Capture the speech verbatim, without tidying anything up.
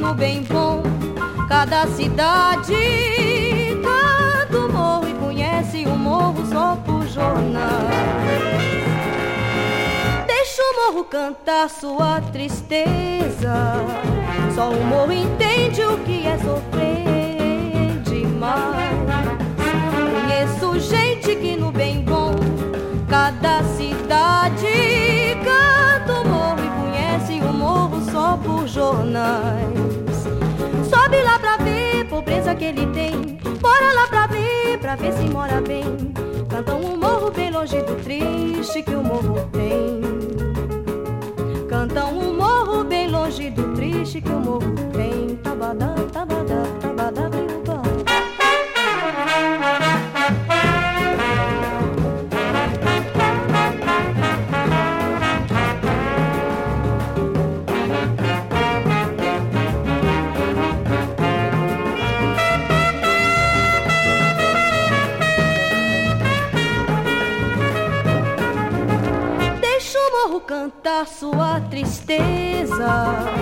no bem bom. Cada cidade canta o morro e conhece o morro só por jornal. Deixa o morro cantar sua tristeza, só o morro entende o que é sofrer demais. Conheço gente que no bem bom, cada cidade canta o morro e conhece o morro só por jornais. Sobe lá pra ver pobreza que ele tem, bora lá pra ver, pra ver se mora bem. Cantam um morro bem longe do triste que o morro tem. Cantam um morro bem longe do triste que o morro tem. Tabadá, tabadá, tabadá, briubá. Cantar sua tristeza,